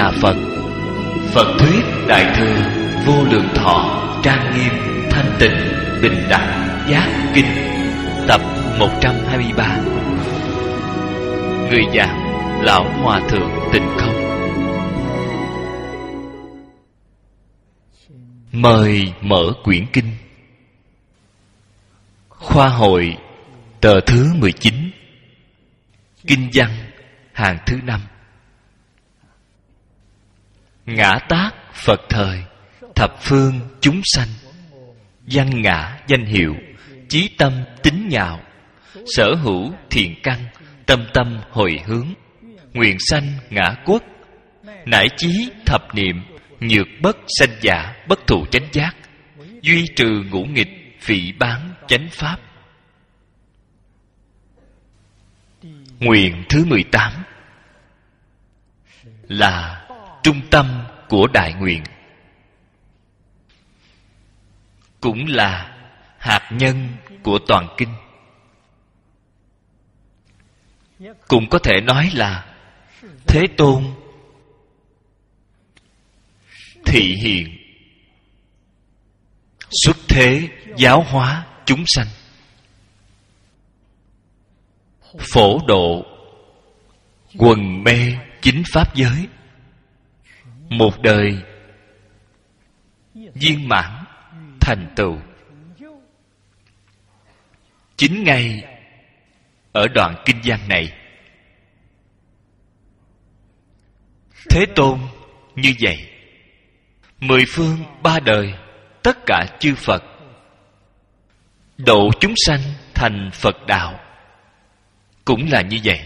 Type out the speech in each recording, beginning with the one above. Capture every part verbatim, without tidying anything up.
Đà Phật. Phật thuyết Đại thừa Vô Lượng Thọ trang nghiêm thanh tịnh bình đẳng giác kinh. Tập một trăm hai mươi ba. Người giảng Lão Hòa Thượng Tịnh Không. Mời mở quyển kinh. Khoa hội tờ thứ mười chín. Kinh văn hàng thứ năm. Ngã tác Phật thời, thập phương chúng sanh. Văn ngã danh hiệu, chí tâm tín nhạo. Sở hữu thiện căn, tâm tâm hồi hướng. Nguyện sanh ngã quốc, nải chí thập niệm. Nhược bất sanh giả, bất thụ chánh giác. Duy trừ ngũ nghịch, phỉ báng chánh pháp. Nguyện thứ mười tám là trung tâm của đại nguyện, cũng là hạt nhân của toàn kinh. Cũng có thể nói là Thế Tôn thị hiện xuất thế giáo hóa chúng sanh, phổ độ quần mê chính pháp giới. Một đời viên mãn thành tựu. Chính ngay ở đoạn kinh văn này, Thế Tôn như vậy, mười phương ba đời tất cả chư Phật độ chúng sanh thành Phật đạo, cũng là như vậy.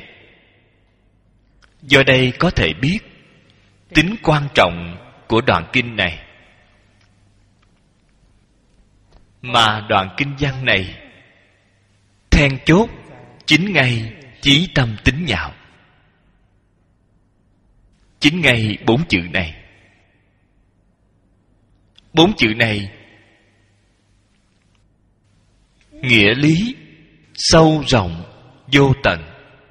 Do đây có thể biết tính quan trọng của đoạn kinh này. Mà đoạn kinh văn này then chốt chính ngay chí tâm tín nhạo. Chính ngay bốn chữ này. Bốn chữ này nghĩa lý sâu rộng vô tận.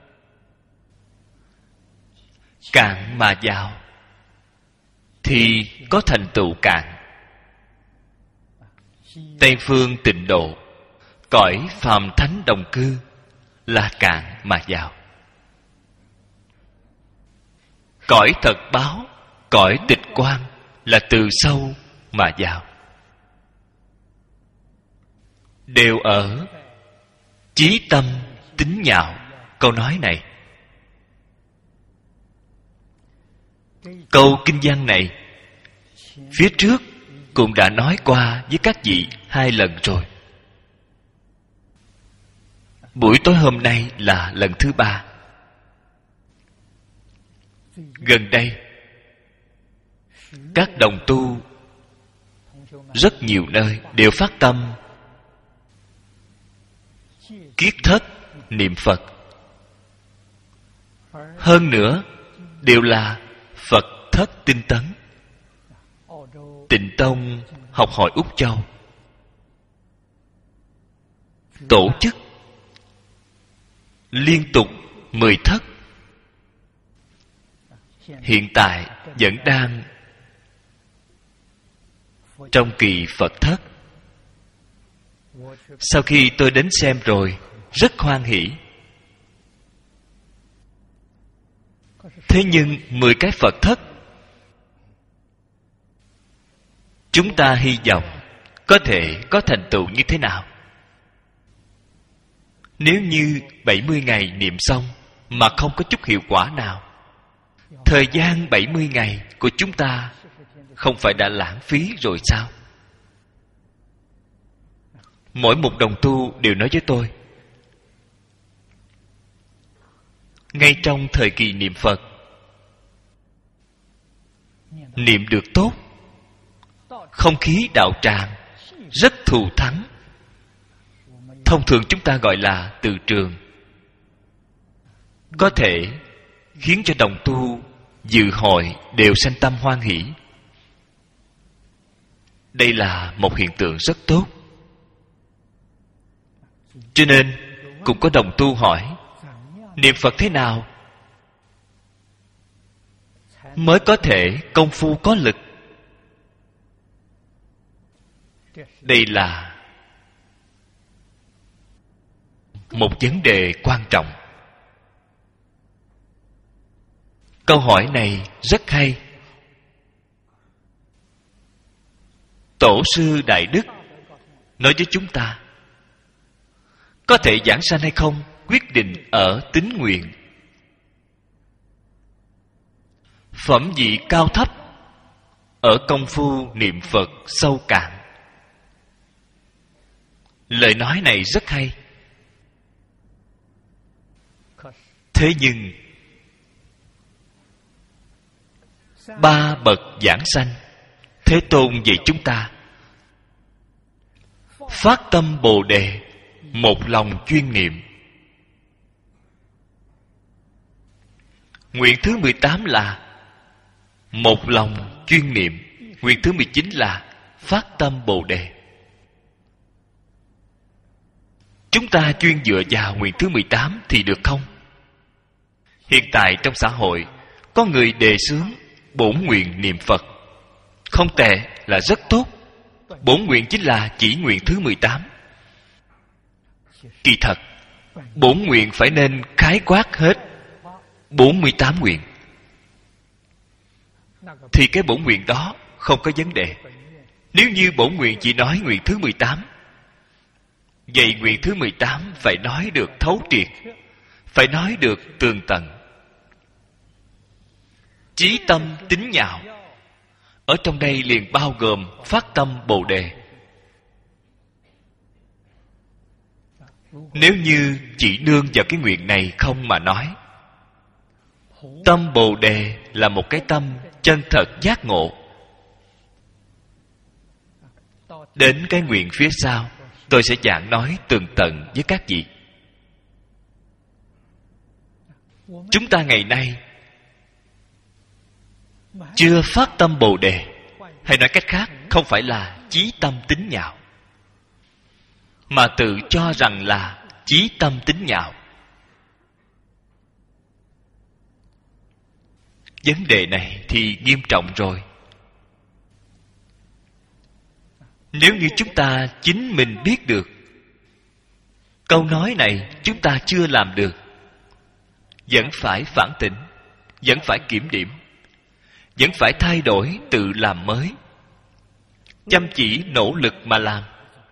Cạn mà vào thì có thành tựu cạn. Tây phương tịnh độ, cõi phàm thánh đồng cư là cạn mà vào. Cõi thật báo, cõi tịch quan là từ sâu mà vào. Đều ở chí tâm tín nhạo câu nói này. Câu kinh văn này phía trước cũng đã nói qua với các vị hai lần rồi. Buổi tối hôm nay là lần thứ ba. Gần đây các đồng tu rất nhiều nơi đều phát tâm kiết thất niệm Phật. Hơn nữa đều là Phật thất tinh tấn. Tịnh Tông học hỏi Úc Châu tổ chức liên tục mười thất. Hiện tại vẫn đang trong kỳ Phật thất. Sau khi tôi đến xem rồi, rất hoan hỷ. Thế nhưng mười cái Phật thất, chúng ta hy vọng có thể có thành tựu như thế nào? Nếu như bảy mươi ngày niệm xong mà không có chút hiệu quả nào, thời gian bảy mươi ngày của chúng ta không phải đã lãng phí rồi sao? Mỗi một đồng tu đều nói với tôi, ngay trong thời kỳ niệm Phật, niệm được tốt, không khí đạo tràng rất thù thắng. Thông thường chúng ta gọi là từ trường, có thể khiến cho đồng tu dự hội đều sanh tâm hoan hỷ. Đây là một hiện tượng rất tốt. Cho nên cũng có đồng tu hỏi, niệm Phật thế nào mới có thể công phu có lực. Đây là một vấn đề quan trọng. Câu hỏi này rất hay. Tổ sư Đại Đức nói với chúng ta, có thể giảng sanh hay không quyết định ở tín nguyện. Phẩm vị cao thấp ở công phu niệm Phật sâu cạn. Lời nói này rất hay. Thế nhưng ba bậc giảng sanh, Thế Tôn dạy chúng ta phát tâm Bồ Đề, một lòng chuyên niệm. Nguyện thứ mười tám là một lòng chuyên niệm. Nguyện thứ mười chín là phát tâm Bồ Đề. Chúng ta chuyên dựa vào nguyện thứ mười tám thì được không? Hiện tại trong xã hội có người đề xướng bổn nguyện niệm Phật. Không tệ, là rất tốt. Bổn nguyện chính là chỉ nguyện thứ mười tám. Kỳ thật, bổn nguyện phải nên khái quát hết bốn mươi tám nguyện, thì cái bổn nguyện đó không có vấn đề. Nếu như bổn nguyện chỉ nói nguyện thứ mười tám, vậy nguyện thứ mười tám phải nói được thấu triệt, phải nói được tường tận. Chí tâm tín nhạo, ở trong đây liền bao gồm phát tâm Bồ Đề. Nếu như chỉ nương vào cái nguyện này không mà nói, tâm Bồ Đề là một cái tâm chân thật giác ngộ. Đến cái nguyện phía sau, tôi sẽ giảng nói tường tận với các vị. Chúng ta ngày nay chưa phát tâm Bồ Đề, hay nói cách khác, không phải là chí tâm tín nhạo, mà tự cho rằng là chí tâm tín nhạo. Vấn đề này thì nghiêm trọng rồi. Nếu như chúng ta chính mình biết được câu nói này chúng ta chưa làm được, vẫn phải phản tỉnh, vẫn phải kiểm điểm, vẫn phải thay đổi tự làm mới, chăm chỉ nỗ lực mà làm,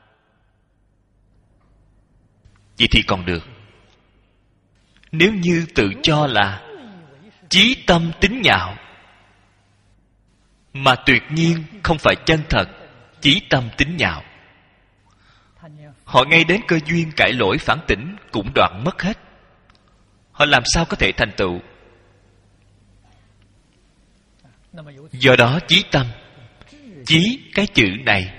vậy thì còn được. Nếu như tự cho là chí tâm tín nhạo, mà tuyệt nhiên không phải chân thật chí tâm tín nhạo, họ ngay đến cơ duyên cải lỗi phản tỉnh cũng đoạn mất hết. Họ làm sao có thể thành tựu? Do đó chí tâm, chí cái chữ này,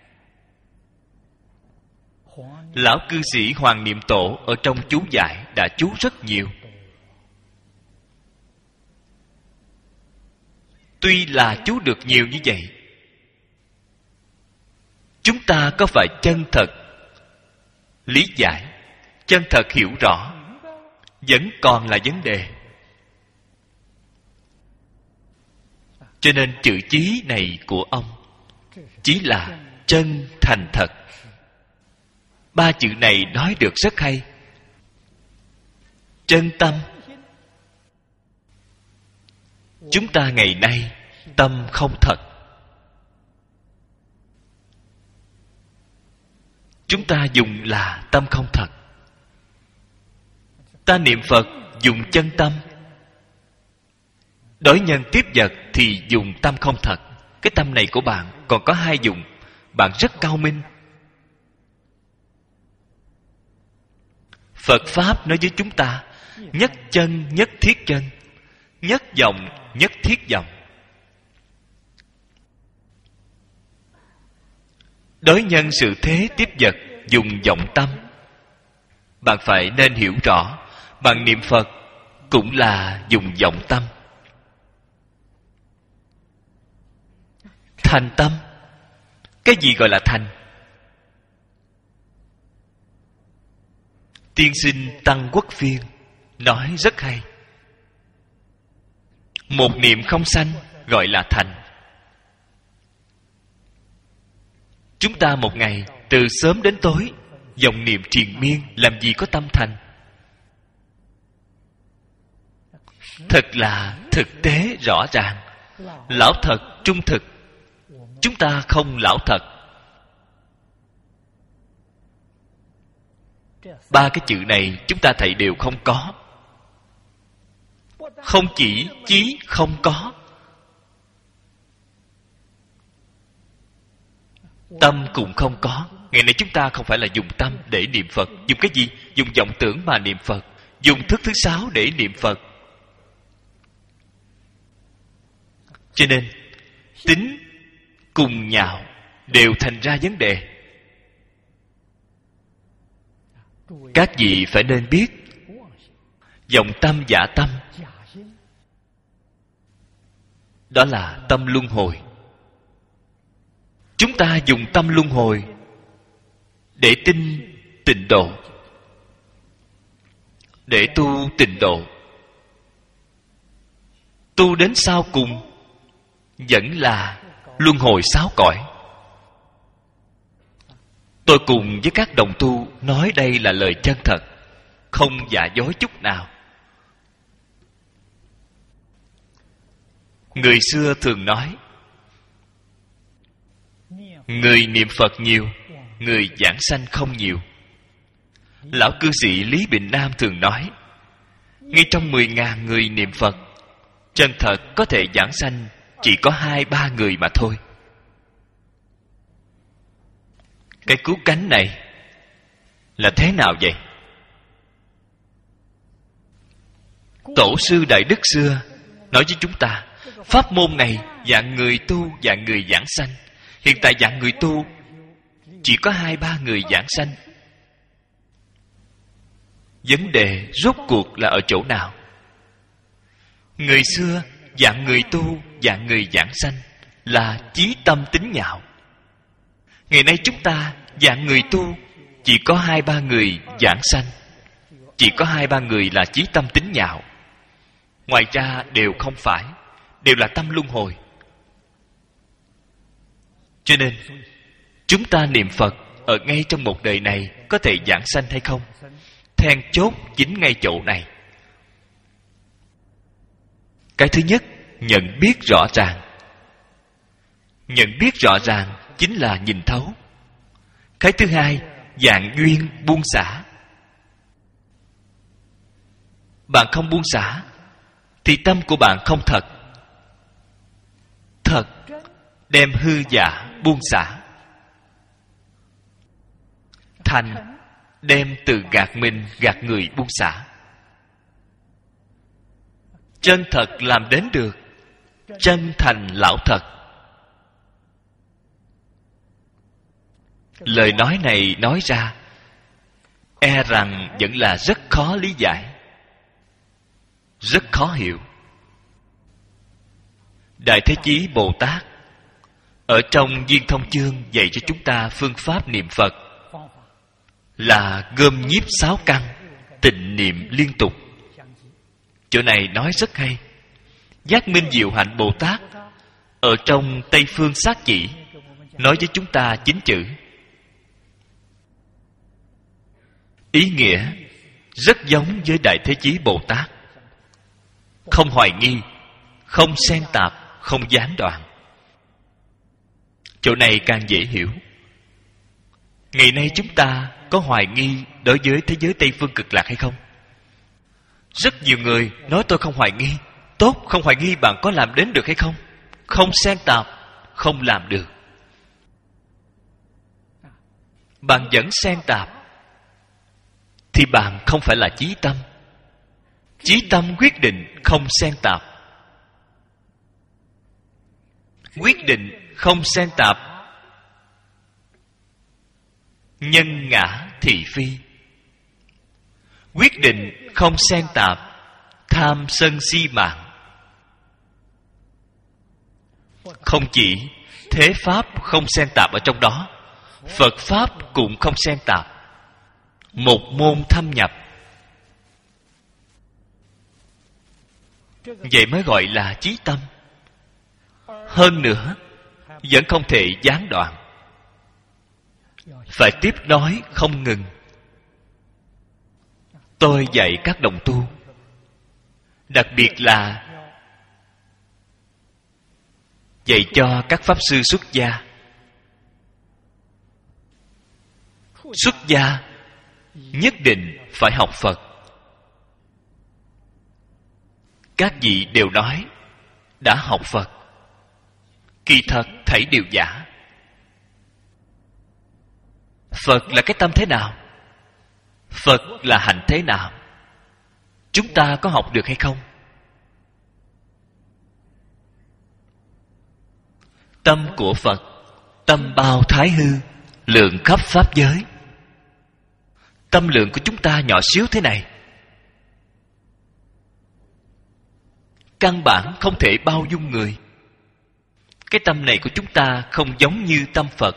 lão cư sĩ Hoàng Niệm Tổ ở trong chú giải đã chú rất nhiều. Tuy là chú được nhiều như vậy, chúng ta có phải chân thật lý giải, chân thật hiểu rõ, vẫn còn là vấn đề. Cho nên chữ chí này của ông chỉ là chân thành thật. Ba chữ này nói được rất hay. Chân tâm. Chúng ta ngày nay tâm không thật. Chúng ta dùng là tâm không thật. Ta niệm Phật dùng chân tâm, đối nhân tiếp vật thì dùng tâm không thật. Cái tâm này của bạn còn có hai dùng. Bạn rất cao minh. Phật Pháp nói với chúng ta nhất chân nhất thiết chân, nhất vọng nhất thiết vọng. Đối nhân sự thế tiếp vật dùng vọng tâm. Bạn phải nên hiểu rõ, bạn niệm Phật cũng là dùng vọng tâm. Thành tâm. Cái gì gọi là thành? Tiên sinh Tăng Quốc Phiên nói rất hay. Một niệm không sanh gọi là thành. Chúng ta một ngày từ sớm đến tối dòng niệm triền miên, làm gì có tâm thành? Thật là thực tế rõ ràng. Lão thật, trung thực. Chúng ta không lão thật. Ba cái chữ này chúng ta thấy đều không có. Không chỉ chí không có, tâm cũng không có. Ngày nay chúng ta không phải là dùng tâm để niệm Phật. Dùng cái gì? Dùng vọng tưởng mà niệm Phật. Dùng thức thứ sáu để niệm Phật. Cho nên tính cùng nhạo đều thành ra vấn đề. Các vị phải nên biết, vọng tâm giả tâm đó là tâm luân hồi. Chúng ta dùng tâm luân hồi để tin tịnh độ, để tu tịnh độ. Tu đến sau cùng vẫn là luân hồi sáu cõi. Tôi cùng với các đồng tu nói đây là lời chân thật, không giả dối chút nào. Người xưa thường nói, người niệm Phật nhiều, người giảng sanh không nhiều. Lão cư sĩ Lý Bình Nam thường nói, ngay trong mười ngàn người niệm Phật, chân thật có thể giảng sanh chỉ có hai ba người mà thôi. Cái cứu cánh này là thế nào vậy? Tổ sư Đại Đức xưa nói với chúng ta, pháp môn này dạng người tu, dạng người giảng sanh. Hiện tại dạng người tu chỉ có hai ba người giảng sanh. Vấn đề rốt cuộc là ở chỗ nào? Người xưa dạng người tu, dạng người giảng sanh là chí tâm tính nhạo. Ngày nay chúng ta dạng người tu chỉ có hai ba người giảng sanh, chỉ có hai ba người là chí tâm tính nhạo. Ngoài ra đều không phải, đều là tâm luân hồi. Cho nên chúng ta niệm Phật ở ngay trong một đời này có thể giảng sanh hay không? Then chốt chính ngay chỗ này. Cái thứ nhất, nhận biết rõ ràng. Nhận biết rõ ràng chính là nhìn thấu. Cái thứ hai, dạng duyên buông xả. Bạn không buông xả thì tâm của bạn không thật. Thật đem hư giả buông xả. Thành đem từ gạt mình gạt người buông xả. Chân thật làm đến được. Chân thành lão thật. Lời nói này nói ra e rằng vẫn là rất khó lý giải, rất khó hiểu. Đại Thế Chí Bồ Tát ở trong Duyên Thông Chương dạy cho chúng ta phương pháp niệm Phật là gom nhiếp sáu căn, tịnh niệm liên tục. Chỗ này nói rất hay. Giác Minh Diệu Hạnh Bồ Tát ở trong Tây Phương Sát Chỉ nói với chúng ta chín chữ. Ý nghĩa rất giống với Đại Thế Chí Bồ Tát. Không hoài nghi, không xen tạp, không gián đoạn. Chỗ này càng dễ hiểu. Ngày nay chúng ta có hoài nghi đối với thế giới Tây Phương Cực Lạc hay không? Rất nhiều người nói tôi không hoài nghi. Tốt, không hoài nghi, bạn có làm đến được hay không? Không xen tạp, không làm được. Bạn vẫn xen tạp thì bạn không phải là chí tâm. Chí tâm quyết định không xen tạp. Quyết định không xen tạp. Nhân ngã thị phi. Quyết định không xen tạp. Tham sân si mạng. Không chỉ thế pháp không xen tạp ở trong đó, Phật pháp cũng không xen tạp. Một môn thâm nhập. Vậy mới gọi là chí tâm. Hơn nữa, vẫn không thể gián đoạn, phải tiếp nói không ngừng. Tôi dạy các đồng tu, đặc biệt là dạy cho các pháp sư xuất gia. Xuất gia nhất định phải học Phật. Các vị đều nói đã học Phật, kỳ thật thảy đều giả. Phật là cái tâm thế nào? Phật là hạnh thế nào? Chúng ta có học được hay không? Tâm của Phật, tâm bao thái hư, lượng khắp pháp giới. Tâm lượng của chúng ta nhỏ xíu thế này, căn bản không thể bao dung người. Cái tâm này của chúng ta không giống như tâm Phật.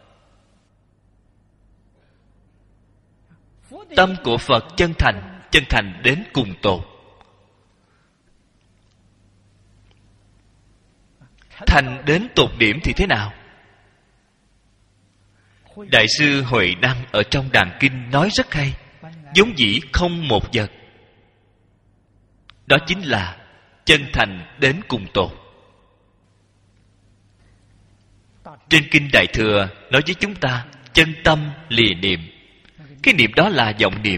Tâm của Phật chân thành, chân thành đến cùng tột. Thành đến tột điểm thì thế nào? Đại sư Huệ Đăng ở trong Đàn Kinh nói rất hay. Vốn dĩ không một vật, đó chính là chân thành đến cùng tột. Trên Kinh Đại Thừa nói với chúng ta chân tâm lìa niệm. Cái niệm đó là vọng niệm.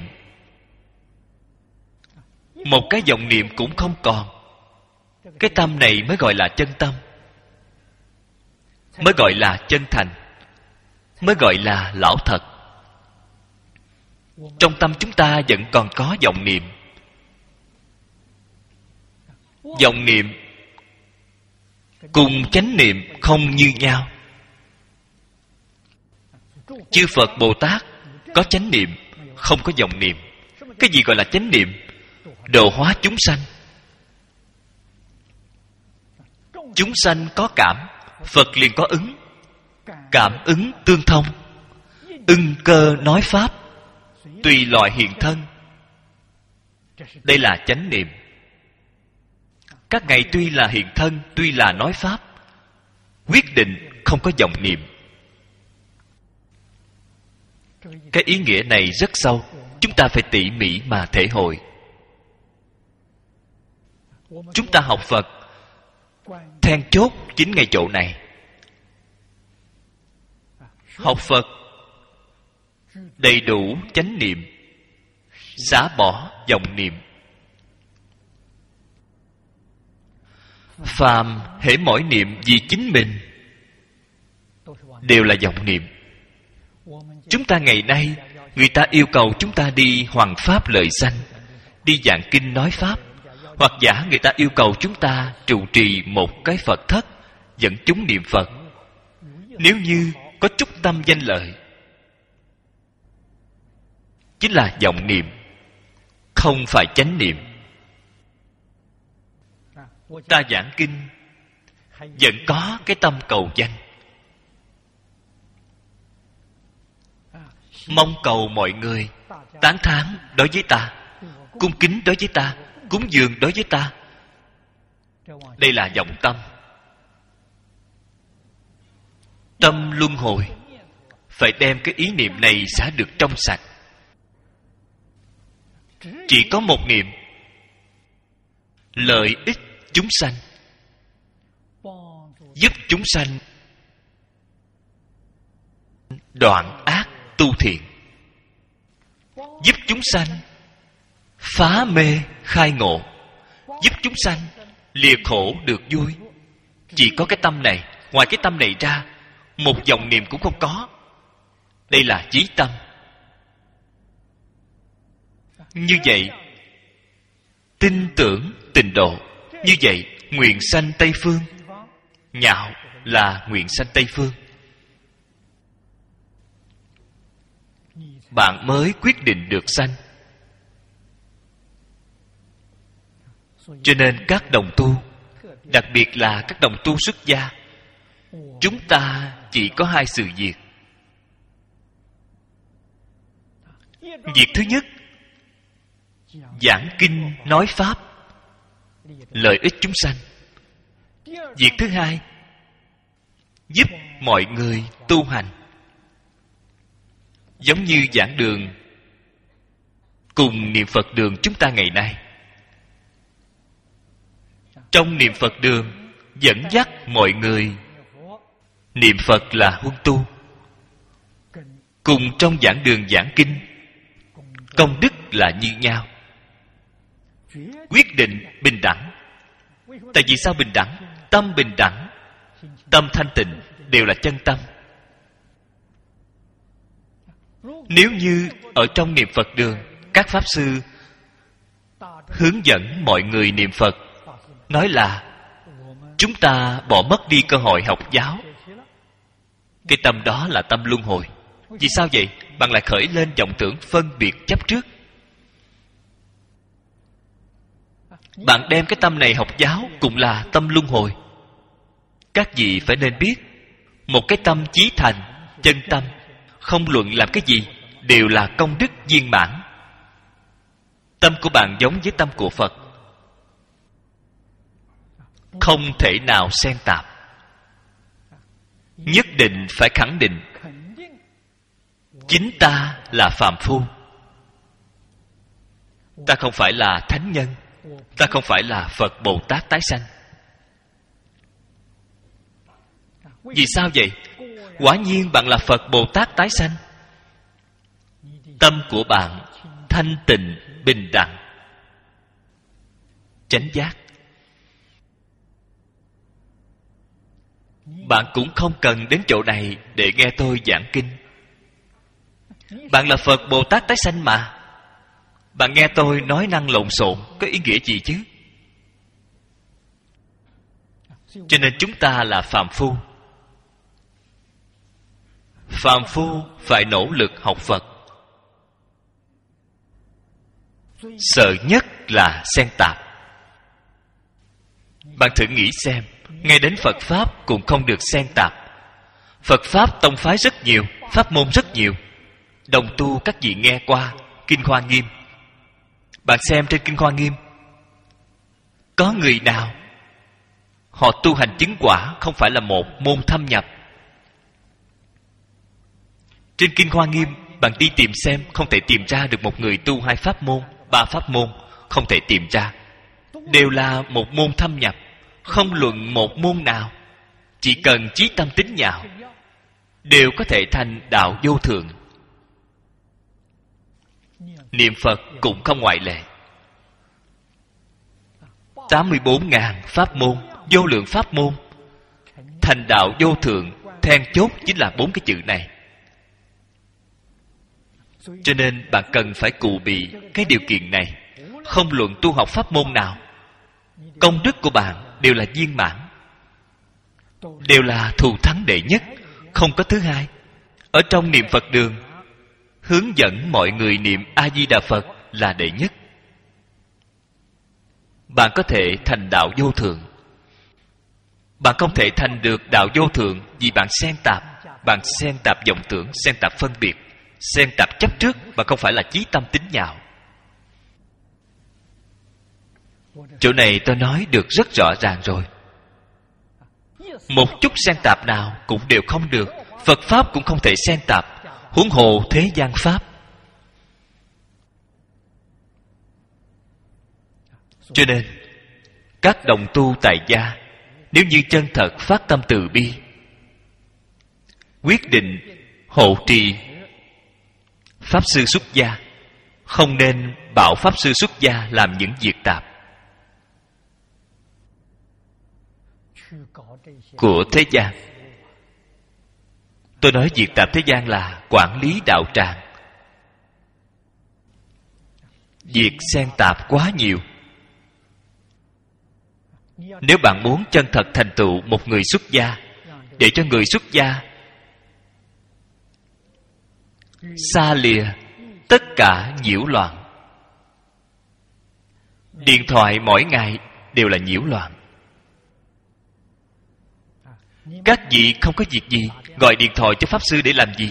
Một cái vọng niệm cũng không còn. Cái tâm này mới gọi là chân tâm, mới gọi là chân thành, mới gọi là lão thật. Trong tâm chúng ta vẫn còn có vọng niệm. Vọng niệm cùng chánh niệm không như nhau. Chư Phật Bồ Tát có chánh niệm, không có vọng niệm. Cái gì gọi là chánh niệm? Độ hóa chúng sanh. Chúng sanh có cảm, Phật liền có ứng. Cảm ứng tương thông, ưng cơ nói pháp, tùy loại hiện thân. Đây là chánh niệm. Các ngài tuy là hiện thân, tuy là nói pháp, quyết định không có vọng niệm. Cái ý nghĩa này rất sâu, chúng ta phải tỉ mỉ mà thể hội. Chúng ta học Phật, then chốt chính ngay chỗ này. Học Phật đầy đủ chánh niệm, xả bỏ vọng niệm. Phàm hễ mỗi niệm vì chính mình đều là vọng niệm. Chúng ta ngày nay, người ta yêu cầu chúng ta đi hoằng pháp lợi sanh, đi giảng kinh nói pháp, hoặc giả người ta yêu cầu chúng ta trụ trì một cái Phật thất, dẫn chúng niệm Phật. Nếu như có chút tâm danh lợi, chính là vọng niệm, không phải chánh niệm. Ta giảng kinh vẫn có cái tâm cầu danh, mong cầu mọi người tán thán đối với ta, cung kính đối với ta, cúng dường đối với ta. Đây là vọng tâm. Tâm luân hồi, phải đem cái ý niệm này xả được trong sạch. Chỉ có một niệm, lợi ích chúng sanh, giúp chúng sanh đoạn ác tu thiện, giúp chúng sanh phá mê khai ngộ, giúp chúng sanh lìa khổ được vui. Chỉ có cái tâm này. Ngoài cái tâm này ra, một vọng niệm cũng không có. Đây là chí tâm. Như vậy tin tưởng tịnh độ, như vậy nguyện sanh Tây Phương. Nhạo là nguyện sanh Tây Phương. Bạn mới quyết định được sanh. Cho nên các đồng tu, đặc biệt là các đồng tu xuất gia, chúng ta chỉ có hai sự việc. Việc thứ nhất, giảng kinh nói pháp, lợi ích chúng sanh. Việc thứ hai, giúp mọi người tu hành. Giống như giảng đường cùng niệm Phật đường chúng ta ngày nay. Trong niệm Phật đường dẫn dắt mọi người niệm Phật là huân tu. Cùng trong giảng đường giảng kinh, công đức là như nhau. Quyết định bình đẳng. Tại vì sao bình đẳng? Tâm bình đẳng, tâm thanh tịnh đều là chân tâm. Nếu như ở trong niệm Phật đường, các Pháp Sư hướng dẫn mọi người niệm Phật, nói là chúng ta bỏ mất đi cơ hội học giáo, cái tâm đó là tâm luân hồi. Vì sao vậy? Bạn lại khởi lên vọng tưởng phân biệt chấp trước. Bạn đem cái tâm này học giáo cũng là tâm luân hồi. Các vị phải nên biết, một cái tâm chí thành, chân tâm, không luận làm cái gì, đều là công đức viên mãn. Tâm của bạn giống với tâm của Phật, không thể nào xen tạp. Nhất định phải khẳng định chính ta là phàm phu. Ta không phải là thánh nhân, ta không phải là Phật Bồ Tát tái sanh. Vì sao vậy? Quả nhiên bạn là Phật Bồ Tát tái sanh. Tâm của bạn thanh tịnh, bình đẳng, chánh giác. Bạn cũng không cần đến chỗ này để nghe tôi giảng kinh. Bạn là Phật Bồ Tát tái sanh mà. Bạn nghe tôi nói năng lộn xộn có ý nghĩa gì chứ? Cho nên chúng ta là phàm phu. Phàm phu phải nỗ lực học Phật. Sợ nhất là xen tạp. Bạn thử nghĩ xem, ngay đến Phật Pháp cũng không được xen tạp. Phật Pháp tông phái rất nhiều, pháp môn rất nhiều. Đồng tu các vị nghe qua Kinh Hoa Nghiêm. Bạn xem trên Kinh Hoa Nghiêm, có người nào họ tu hành chứng quả không phải là một môn thâm nhập? Trên Kinh Hoa Nghiêm, bạn đi tìm xem, không thể tìm ra được một người tu hai pháp môn, ba pháp môn, không thể tìm ra. Đều là một môn thâm nhập, không luận một môn nào, chỉ cần chí tâm tín nhạo, đều có thể thành đạo vô thượng. Niệm Phật cũng không ngoại lệ. tám mươi bốn ngàn pháp môn, vô lượng pháp môn, thành đạo vô thượng, then chốt chính là bốn cái chữ này. Cho nên bạn cần phải cụ bị cái điều kiện này. Không luận tu học pháp môn nào, công đức của bạn đều là viên mãn, đều là thù thắng đệ nhất, không có thứ hai. Ở trong niệm Phật đường, hướng dẫn mọi người niệm A-di-đà Phật là đệ nhất. Bạn có thể thành đạo vô thượng. Bạn không thể thành được đạo vô thượng vì bạn xen tạp. Bạn xen tạp vọng tưởng, xen tạp phân biệt, xen tạp chấp trước, mà không phải là chí tâm tín nhạo. Chỗ này tôi nói được rất rõ ràng rồi. Một chút xen tạp nào cũng đều không được. Phật Pháp cũng không thể xen tạp, huống hồ thế gian Pháp. Cho nên các đồng tu tại gia, nếu như chân thật phát tâm từ bi, quyết định hộ trì Pháp Sư xuất gia, không nên bảo Pháp Sư xuất gia làm những việc tạp của thế gian. Tôi nói việc tạp thế gian là quản lý đạo tràng. Việc xen tạp quá nhiều. Nếu bạn muốn chân thật thành tựu một người xuất gia, để cho người xuất gia xa lìa tất cả nhiễu loạn. Điện thoại mỗi ngày đều là nhiễu loạn. Các vị không có việc gì gọi điện thoại cho Pháp Sư để làm gì?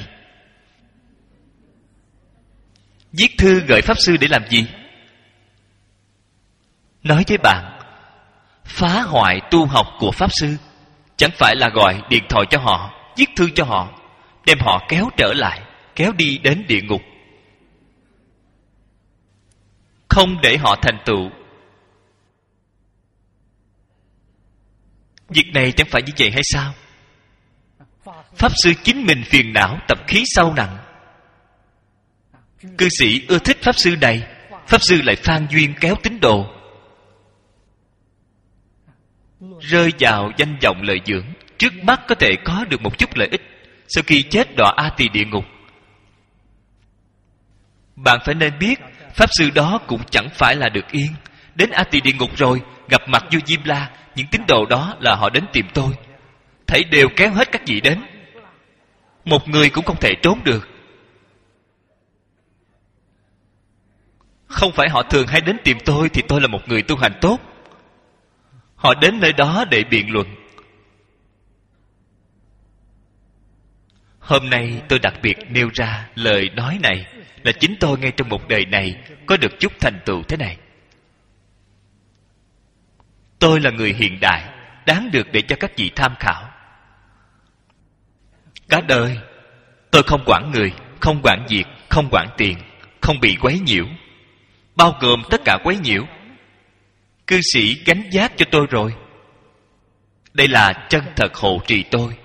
Viết thư gửi Pháp Sư để làm gì? Nói với bạn, phá hoại tu học của Pháp Sư, chẳng phải là gọi điện thoại cho họ, viết thư cho họ, đem họ kéo trở lại, kéo đi đến địa ngục, không để họ thành tựu. Việc này chẳng phải như vậy hay sao? Pháp Sư chính mình phiền não, tập khí sâu nặng. Cư sĩ ưa thích Pháp Sư này, Pháp Sư lại phan duyên kéo tín đồ, rơi vào danh vọng lợi dưỡng. Trước mắt có thể có được một chút lợi ích, sau khi chết đọa A Tỳ địa ngục. Bạn phải nên biết, Pháp Sư đó cũng chẳng phải là được yên. Đến A Tỳ địa ngục rồi, gặp mặt vua Diêm La, những tín đồ đó là họ đến tìm tôi, thảy đều kéo hết các vị đến, một người cũng không thể trốn được. Không phải họ thường hay đến tìm tôi thì tôi là một người tu hành tốt. Họ đến nơi đó để biện luận. Hôm nay tôi đặc biệt nêu ra lời nói này là chính tôi ngay trong một đời này có được chút thành tựu thế này. Tôi là người hiện đại, đáng được để cho các vị tham khảo. Cả đời tôi không quản người, không quản việc, không quản tiền, không bị quấy nhiễu, bao gồm tất cả quấy nhiễu. Cư sĩ gánh vác cho tôi rồi. Đây là chân thật hộ trì tôi.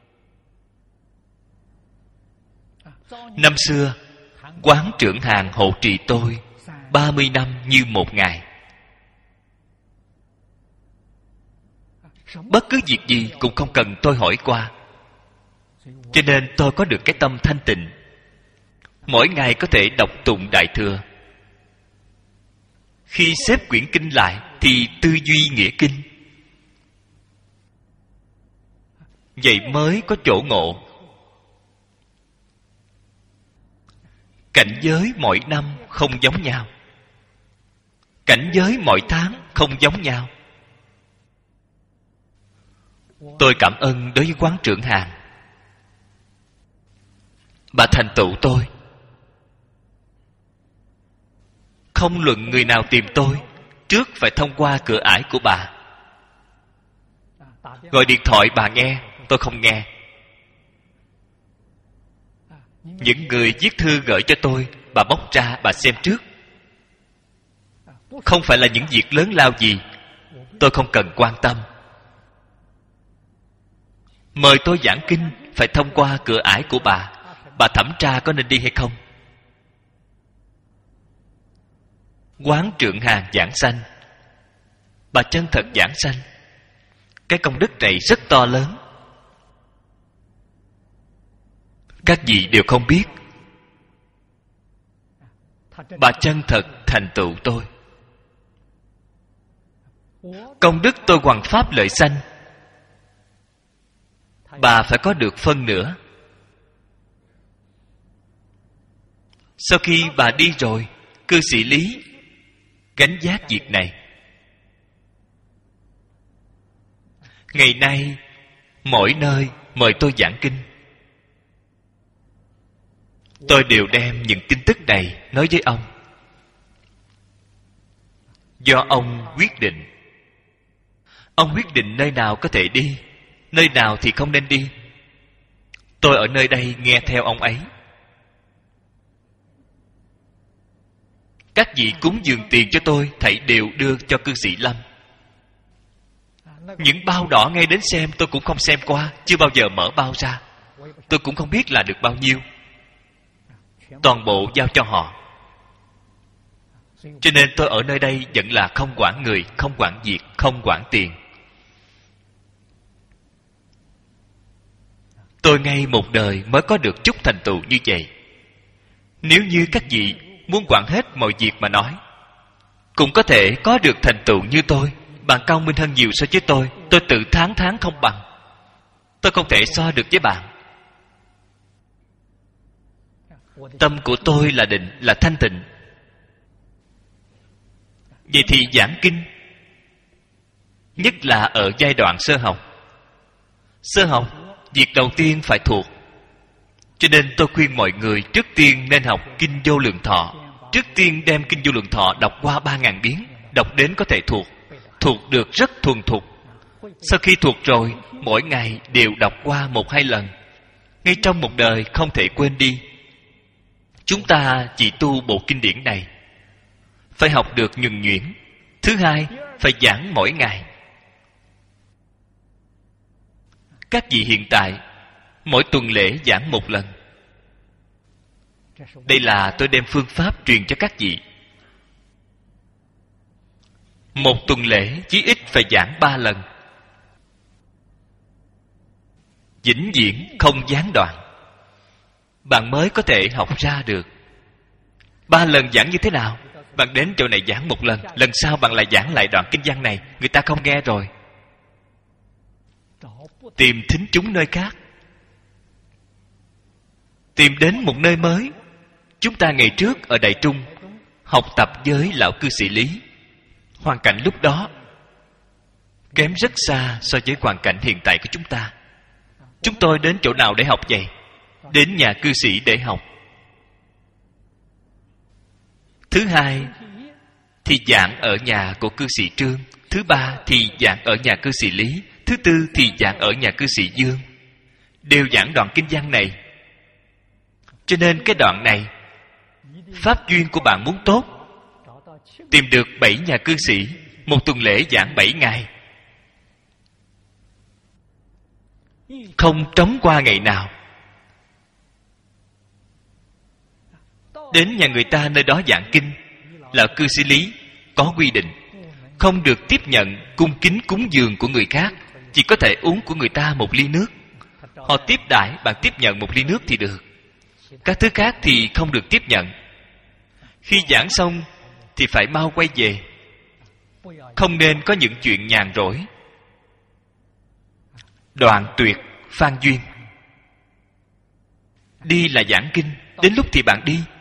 Năm xưa Quán trưởng hàng hộ trì tôi ba mươi năm như một ngày. Bất cứ việc gì cũng không cần tôi hỏi qua, cho nên tôi có được cái tâm thanh tịnh. Mỗi ngày có thể đọc tụng Đại Thừa. Khi xếp quyển kinh lại thì tư duy nghĩa kinh. Vậy mới có chỗ ngộ. Cảnh giới mỗi năm không giống nhau, cảnh giới mỗi tháng không giống nhau. Tôi cảm ơn đối với Quán trưởng hàng. Bà thành tựu tôi. Không luận người nào tìm tôi, trước phải thông qua cửa ải của bà. Gọi điện thoại bà nghe, tôi không nghe. Những người viết thư gửi cho tôi, bà bóc ra, bà xem trước. Không phải là những việc lớn lao gì, tôi không cần quan tâm. Mời tôi giảng kinh phải thông qua cửa ải của bà. Bà thẩm tra có nên đi hay không. Quán trưởng hàng giảng sanh, bà chân thật giảng sanh. Cái công đức này rất to lớn, các vị đều không biết. Bà chân thật thành tựu tôi. Công đức tôi hoằng pháp lợi sanh, bà phải có được phân nữa. Sau khi bà đi rồi, cư sĩ Lý gánh vác việc này. Ngày nay mỗi nơi mời tôi giảng kinh, tôi đều đem những tin tức này nói với ông. Do ông quyết định. Ông quyết định nơi nào có thể đi, nơi nào thì không nên đi. Tôi ở nơi đây nghe theo ông ấy. Các vị cúng dường tiền cho tôi, thảy đều đưa cho cư sĩ Lâm. Những bao đỏ ngay đến xem tôi cũng không xem qua, chưa bao giờ mở bao ra. Tôi cũng không biết là được bao nhiêu. Toàn bộ giao cho họ. Cho nên tôi ở nơi đây vẫn là không quản người, không quản việc, không quản tiền. Tôi ngay một đời mới có được chút thành tựu như vậy. Nếu như các vị muốn quản hết mọi việc mà nói, cũng có thể có được thành tựu như tôi. Bạn cao minh hơn nhiều so với tôi. Tôi tự tháng tháng không bằng. Tôi không thể so được với bạn. Tâm của tôi là định, là thanh tịnh. Vậy thì giảng kinh, nhất là ở giai đoạn sơ học. Sơ học, việc đầu tiên phải thuộc. Cho nên tôi khuyên mọi người trước tiên nên học Kinh Vô Lượng Thọ. Trước tiên đem Kinh Vô Lượng Thọ đọc qua ba ngàn biến, đọc đến có thể thuộc. thuộc được rất thuần thục. Sau khi thuộc rồi, mỗi ngày đều đọc qua một hai lần. Ngay trong một đời không thể quên đi. Chúng ta chỉ tu bộ kinh điển này, phải học được nhuần nhuyễn. Thứ hai, phải giảng mỗi ngày. Các vị hiện tại mỗi tuần lễ giảng một lần. Đây là tôi đem phương pháp truyền cho các vị. Một tuần lễ chí ít phải giảng ba lần, vĩnh viễn không gián đoạn, bạn mới có thể học ra được. Ba lần giảng như thế nào? Bạn đến chỗ này giảng một lần, lần sau bạn lại giảng lại đoạn kinh văn này, người ta không nghe rồi, tìm thính chúng nơi khác, tìm đến một nơi mới. Chúng ta ngày trước ở Đại Trung học tập với lão cư sĩ Lý, hoàn cảnh lúc đó kém rất xa so với hoàn cảnh hiện tại của chúng ta. Chúng tôi đến chỗ nào để học vậy? Đến nhà cư sĩ để học. Thứ hai thì giảng ở nhà của cư sĩ Trương. Thứ ba thì giảng ở nhà cư sĩ Lý. Thứ tư thì giảng ở nhà cư sĩ Dương. Đều giảng đoạn kinh văn này. Cho nên cái đoạn này, pháp duyên của bạn muốn tốt, tìm được bảy nhà cư sĩ, một tuần lễ giảng bảy ngày, không trống qua ngày nào. Đến nhà người ta nơi đó giảng kinh, là cư sĩ Lý có quy định không được tiếp nhận cung kính cúng dường của người khác, chỉ có thể uống của người ta một ly nước. Họ tiếp đãi, bạn tiếp nhận một ly nước thì được, các thứ khác thì không được tiếp nhận. Khi giảng xong thì phải mau quay về, không nên có những chuyện nhàn rỗi. Đoạn tuyệt phan duyên. Đi là giảng kinh, đến lúc thì bạn đi.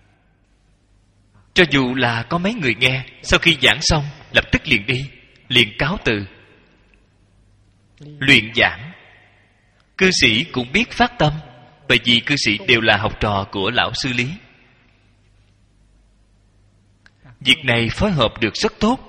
Cho dù là có mấy người nghe, sau khi giảng xong lập tức liền đi, liền cáo từ. Luyện giảng, cư sĩ cũng biết phát tâm, bởi vì cư sĩ đều là học trò của lão sư Lý. Việc này phối hợp được rất tốt.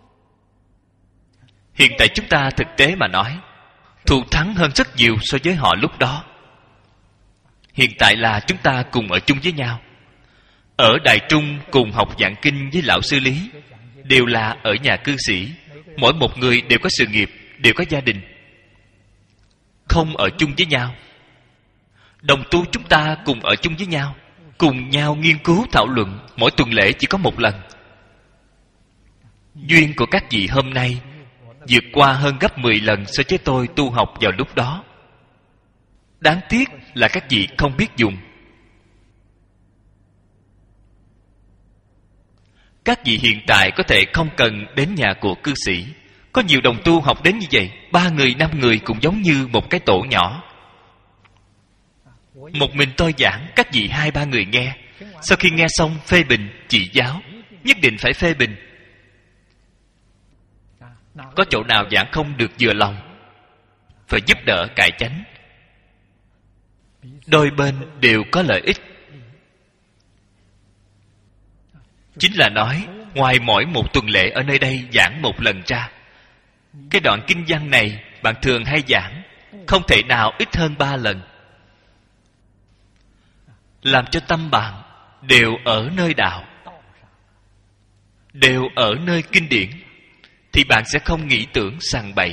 Hiện tại chúng ta thực tế mà nói, thù thắng hơn rất nhiều so với họ lúc đó. Hiện tại là chúng ta cùng ở chung với nhau. Ở Đại Trung cùng học giảng kinh với lão sư Lý, đều là ở nhà cư sĩ. Mỗi một người đều có sự nghiệp, đều có gia đình, không ở chung với nhau. Đồng tu chúng ta cùng ở chung với nhau, cùng nhau nghiên cứu thảo luận. Mỗi tuần lễ chỉ có một lần. Duyên của các vị hôm nay vượt qua hơn gấp mười lần so với tôi tu học vào lúc đó. Đáng tiếc là các vị không biết dùng. Các vị hiện tại có thể không cần đến nhà của cư sĩ. Có nhiều đồng tu học đến như vậy, ba người, năm người cũng giống như một cái tổ nhỏ. Một mình tôi giảng, các vị hai ba người nghe. Sau khi nghe xong phê bình, chỉ giáo, nhất định phải phê bình. Có chỗ nào giảng không được vừa lòng, phải giúp đỡ cải chánh. Đôi bên đều có lợi ích. Chính là nói, ngoài mỗi một tuần lễ ở nơi đây giảng một lần ra, cái đoạn kinh văn này bạn thường hay giảng, không thể nào ít hơn ba lần. Làm cho tâm bạn đều ở nơi đạo, đều ở nơi kinh điển, thì bạn sẽ không nghĩ tưởng sằng bậy.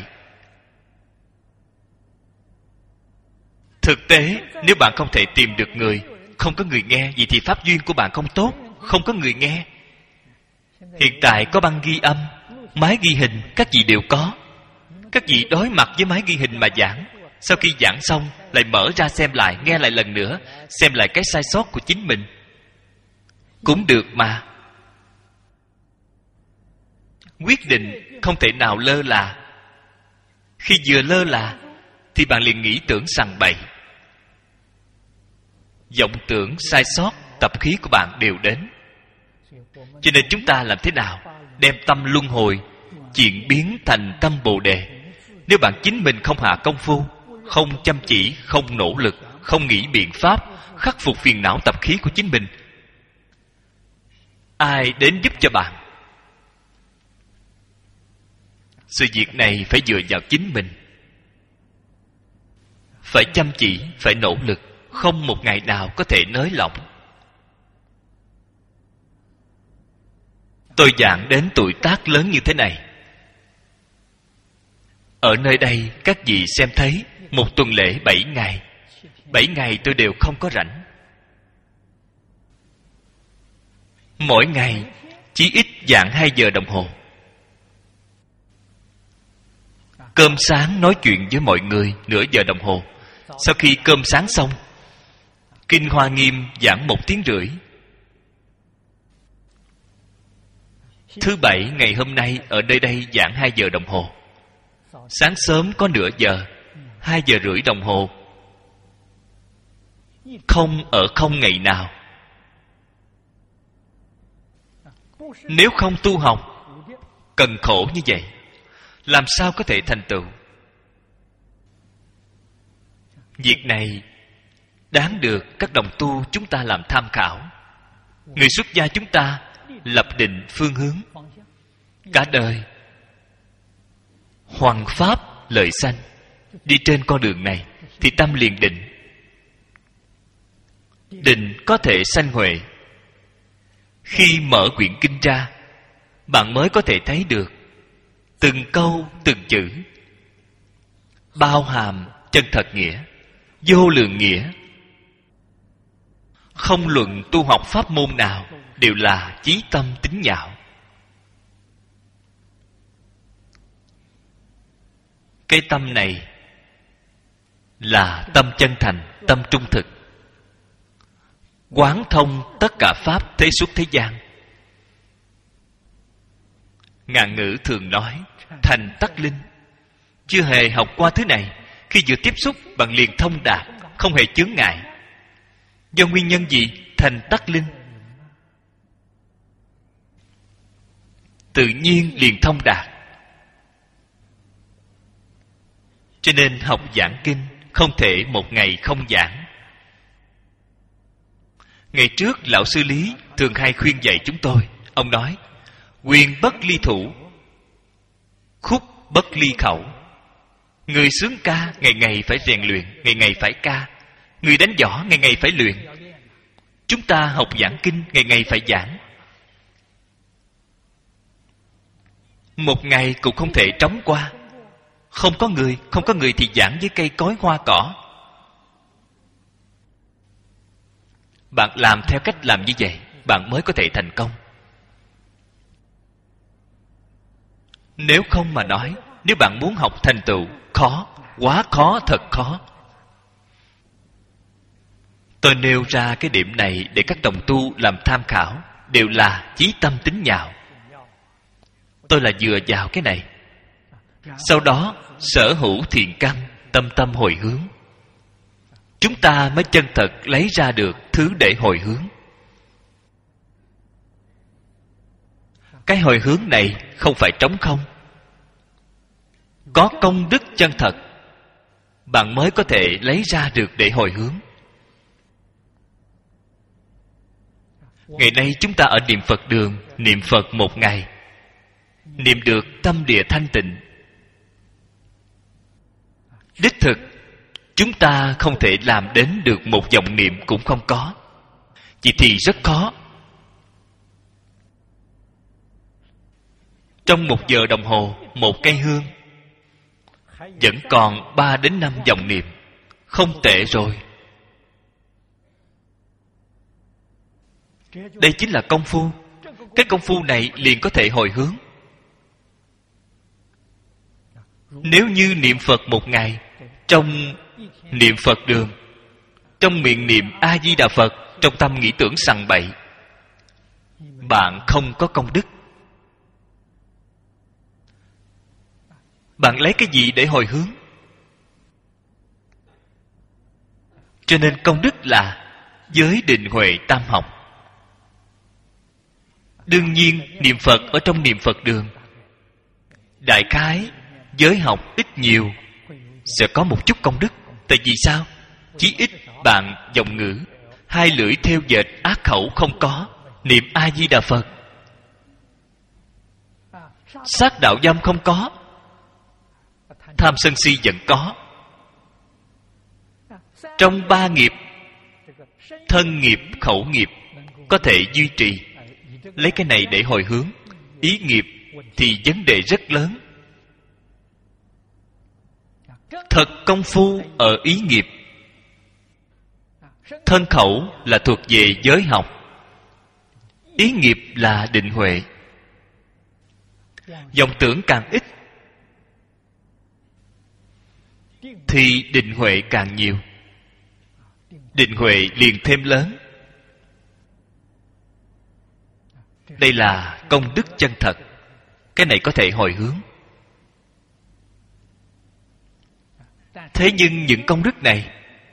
Thực tế, nếu bạn không thể tìm được người, không có người nghe, vậy thì pháp duyên của bạn không tốt, không có người nghe. Hiện tại có băng ghi âm, máy ghi hình, các vị đều có. Các vị đối mặt với máy ghi hình mà giảng, sau khi giảng xong lại mở ra xem lại, nghe lại lần nữa, xem lại cái sai sót của chính mình, cũng được mà. Quyết định không thể nào lơ là. Khi vừa lơ là thì bạn liền nghĩ tưởng sằng bậy, vọng tưởng sai sót, tập khí của bạn đều đến. Cho nên chúng ta làm thế nào đem tâm luân hồi chuyển biến thành tâm Bồ Đề? Nếu bạn chính mình không hạ công phu, không chăm chỉ, không nỗ lực, không nghĩ biện pháp khắc phục phiền não tập khí của chính mình, ai đến giúp cho bạn? Sự việc này phải dựa vào chính mình, phải chăm chỉ, phải nỗ lực, không một ngày nào có thể nới lỏng. Tôi giảng đến tuổi tác lớn như thế này. Ở nơi đây các vị xem thấy, một tuần lễ bảy ngày, bảy ngày tôi đều không có rảnh. Mỗi ngày chỉ ít giảng hai giờ đồng hồ. Cơm sáng nói chuyện với mọi người nửa giờ đồng hồ. Sau khi cơm sáng xong, Kinh Hoa Nghiêm giảng một tiếng rưỡi. Thứ bảy ngày hôm nay ở nơi đây giảng hai giờ đồng hồ. Sáng sớm có nửa giờ, hai giờ rưỡi đồng hồ. Không ở không ngày nào. Nếu không tu học, cần khổ như vậy, làm sao có thể thành tựu? Việc này đáng được các đồng tu chúng ta làm tham khảo. Người xuất gia chúng ta lập định phương hướng. Cả đời hoằng pháp lợi sanh, đi trên con đường này thì tâm liền định. Định có thể sanh huệ. Khi mở quyển kinh ra, bạn mới có thể thấy được từng câu từng chữ bao hàm chân thật nghĩa, vô lượng nghĩa. Không luận tu học pháp môn nào đều là chí tâm tín nhạo. Cái tâm này là tâm chân thành, tâm trung thực, quán thông tất cả pháp thế xuất thế gian. Ngạn ngữ thường nói thành tắc linh. Chưa hề học qua thứ này, khi vừa tiếp xúc bạn liền thông đạt, không hề chướng ngại. Do nguyên nhân gì thành tắc linh? Tự nhiên liền thông đạt. Cho nên học giảng kinh không thể một ngày không giảng. Ngày trước lão sư Lý thường hay khuyên dạy chúng tôi. Ông nói: quyền bất ly thủ, khúc bất ly khẩu. Người sướng ca ngày ngày phải rèn luyện, ngày ngày phải ca. Người đánh võ ngày ngày phải luyện. Chúng ta học giảng kinh ngày ngày phải giảng. Một ngày cũng không thể trống qua. Không có người, không có người thì giảng với cây cối hoa cỏ. Bạn làm theo cách làm như vậy, bạn mới có thể thành công. Nếu không mà nói, nếu bạn muốn học thành tựu, khó, quá khó, thật khó. Tôi nêu ra cái điểm này để các đồng tu làm tham khảo, đều là chí tâm tín nhạo. Tôi là dựa vào cái này. Sau đó sở hữu thiện căn, tâm tâm hồi hướng. Chúng ta mới chân thật lấy ra được thứ để hồi hướng. Cái hồi hướng này không phải trống không. Có công đức chân thật, bạn mới có thể lấy ra được để hồi hướng. Ngày nay chúng ta ở niệm Phật đường, niệm Phật một ngày, niệm được tâm địa thanh tịnh. Đích thực chúng ta không thể làm đến được một dòng niệm cũng không có. Chỉ thì rất khó. Trong một giờ đồng hồ, một cây hương vẫn còn ba đến năm dòng niệm. Không tệ rồi. Đây chính là công phu. Cái công phu này liền có thể hồi hướng. Nếu như niệm Phật một ngày, trong niệm Phật đường, trong miệng niệm A-di-đà Phật, trong tâm nghĩ tưởng sằng bậy, bạn không có công đức. Bạn lấy cái gì để hồi hướng? Cho nên công đức là giới định huệ tam học. Đương nhiên niệm Phật ở trong niệm Phật đường, đại khái giới học ít nhiều sẽ có một chút công đức. Tại vì sao? Chí ít bạn giọng ngữ, hai lưỡi theo dệt ác khẩu không có, niệm A Di Đà Phật. Sát đạo dâm không có, tham sân si vẫn có. Trong ba nghiệp, thân nghiệp, khẩu nghiệp có thể duy trì, lấy cái này để hồi hướng. Ý nghiệp thì vấn đề rất lớn. Thật công phu ở ý nghiệp. Thân khẩu là thuộc về giới học, ý nghiệp là định huệ. Vọng tưởng càng ít thì định huệ càng nhiều, định huệ liền thêm lớn. Đây là công đức chân thật. Cái này có thể hồi hướng. Thế nhưng những công đức này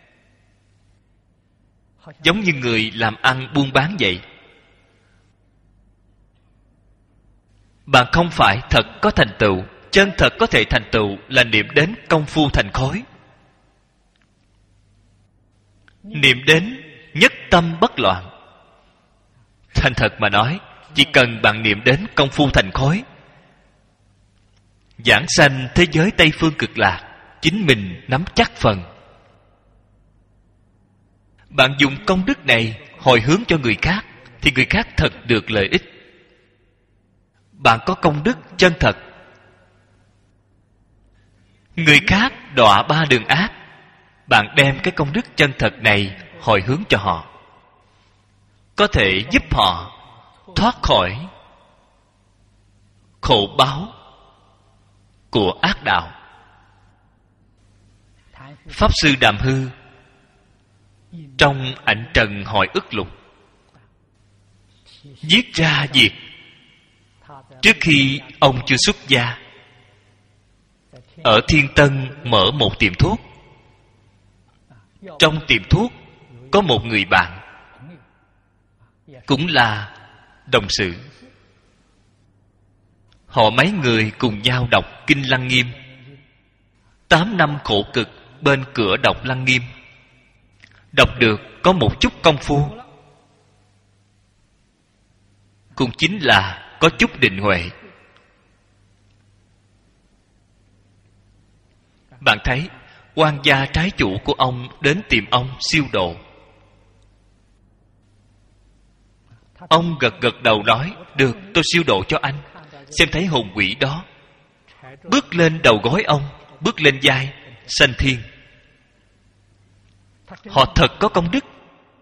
giống như người làm ăn buôn bán vậy. Bạn không phải thật có thành tựu. Chân thật có thể thành tựu là niệm đến công phu thành khối, niệm đến nhất tâm bất loạn. Thành thật mà nói, chỉ cần bạn niệm đến công phu thành khối, giảng sanh thế giới Tây Phương Cực Lạc, chính mình nắm chắc phần. Bạn dùng công đức này hồi hướng cho người khác, thì người khác thật được lợi ích. Bạn có công đức chân thật, người khác đọa ba đường ác, bạn đem cái công đức chân thật này hồi hướng cho họ, có thể giúp họ thoát khỏi khổ báo của ác đạo. Pháp Sư Đàm Hư trong Ảnh Trần Hội Ức Lục viết ra việc trước khi ông chưa xuất gia, ở Thiên Tân mở một tiệm thuốc. Trong tiệm thuốc có một người bạn, cũng là đồng sự. Họ mấy người cùng nhau đọc Kinh Lăng Nghiêm. Tám năm khổ cực bên cửa đọc Lăng Nghiêm, đọc được có một chút công phu, cũng chính là có chút định huệ. Bạn thấy quan gia trái chủ của ông đến tìm ông siêu độ. Ông gật gật đầu nói: được, tôi siêu độ cho anh. Xem thấy hồn quỷ đó bước lên đầu gối ông, bước lên vai, sanh thiên. Họ thật có công đức.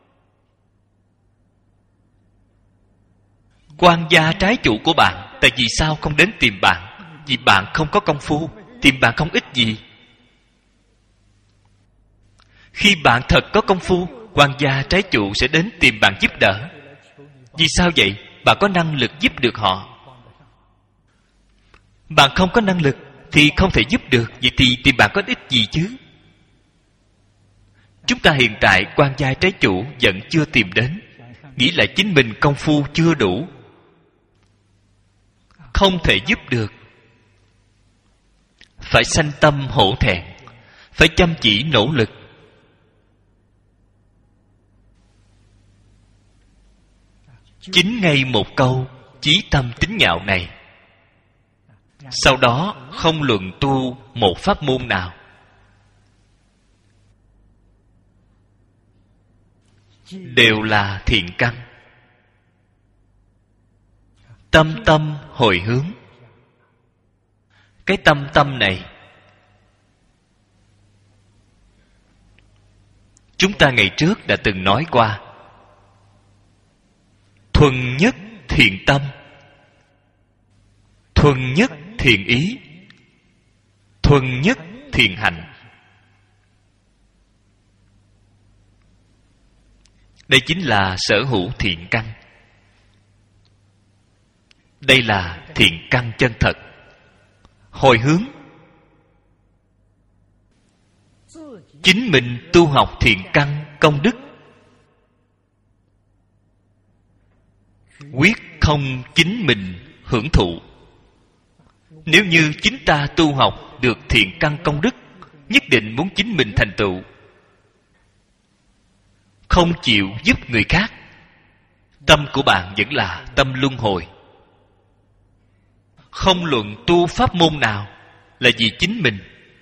Quan gia trái chủ của bạn, tại vì sao không đến tìm bạn? Vì bạn không có công phu, tìm bạn không ích gì. Khi bạn thật có công phu, quan gia trái chủ sẽ đến tìm bạn giúp đỡ. Vì sao vậy? Bạn có năng lực giúp được họ. Bạn không có năng lực thì không thể giúp được. Vậy thì tìm bạn có ích gì chứ? Chúng ta hiện tại quan gia trái chủ vẫn chưa tìm đến, nghĩ là chính mình công phu chưa đủ, không thể giúp được. Phải sanh tâm hổ thẹn, phải chăm chỉ nỗ lực. Chính ngay một câu chí tâm tín nhạo này, sau đó không luận tu một pháp môn nào, đều là thiện căn. Tâm tâm hồi hướng. Cái tâm tâm này, chúng ta ngày trước đã từng nói qua. Thuần nhất thiện tâm, thuần nhất thiện ý, thuần nhất thiện hành. Đây chính là sở hữu thiện căn. Đây là thiện căn chân thật. Hồi hướng. Chính mình tu học thiện căn công đức, quyết không chính mình hưởng thụ. Nếu như chính ta tu học được thiện căn công đức, nhất định muốn chính mình thành tựu, không chịu giúp người khác, tâm của bạn vẫn là tâm luân hồi. Không luận tu pháp môn nào, là vì chính mình.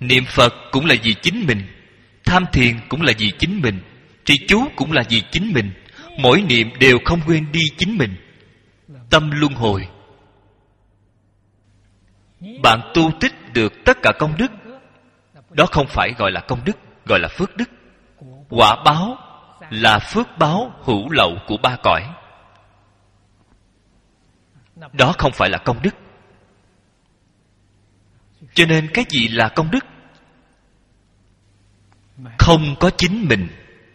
Niệm Phật cũng là vì chính mình, tham thiền cũng là vì chính mình, trì chú cũng là vì chính mình. Mỗi niệm đều không quên đi chính mình. Tâm luân hồi. Bạn tu tích được tất cả công đức, đó không phải gọi là công đức, gọi là phước đức. Quả báo là phước báo hữu lậu của ba cõi, đó không phải là công đức. Cho nên cái gì là công đức? Không có chính mình,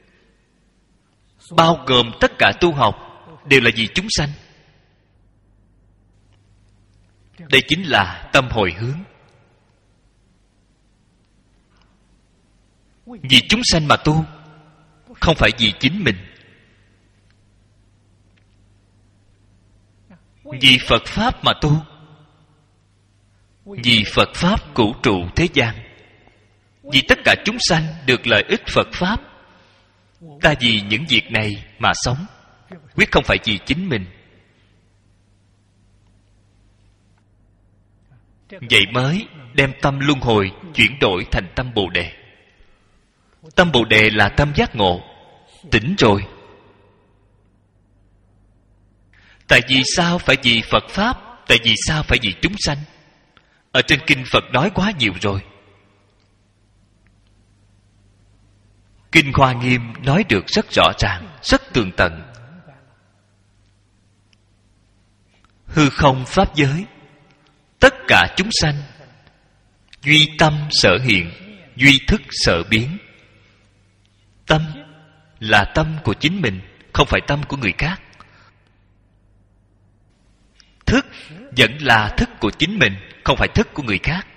bao gồm tất cả tu học đều là vì chúng sanh. Đây chính là tâm hồi hướng. Vì chúng sanh mà tu, không phải vì chính mình. Vì Phật Pháp mà tu, vì Phật Pháp cửu trụ thế gian, vì tất cả chúng sanh được lợi ích Phật Pháp. Ta vì những việc này mà sống, quyết không phải vì chính mình. Vậy mới đem tâm luân hồi chuyển đổi thành tâm Bồ Đề. Tâm Bồ Đề là tâm giác ngộ, tỉnh rồi. Tại vì sao phải vì Phật Pháp? Tại vì sao phải vì chúng sanh? Ở trên kinh Phật nói quá nhiều rồi. Kinh Hoa Nghiêm nói được rất rõ ràng, rất tường tận. Hư không pháp giới, tất cả chúng sanh, duy tâm sở hiện, duy thức sở biến. Tâm là tâm của chính mình, không phải tâm của người khác. Thức vẫn là thức của chính mình, không phải thức của người khác.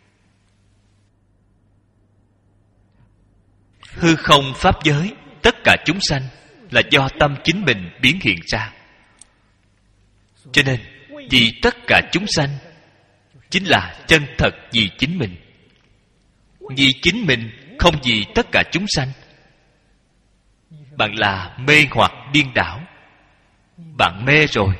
Hư không pháp giới, tất cả chúng sanh là do tâm chính mình biến hiện ra. Cho nên vì tất cả chúng sanh chính là chân thật vì chính mình. Vì chính mình, không vì tất cả chúng sanh. Bạn là mê hoặc điên đảo. Bạn mê rồi.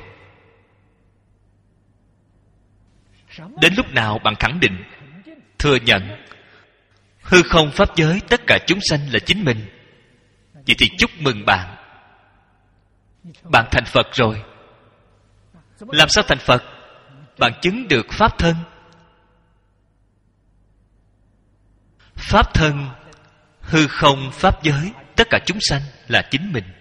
Đến lúc nào bạn khẳng định, thừa nhận hư không pháp giới tất cả chúng sanh là chính mình, vậy thì chúc mừng bạn, bạn thành Phật rồi. Làm sao thành Phật? Bạn chứng được Pháp thân. Pháp thân, hư không pháp giới tất cả chúng sanh là chính mình.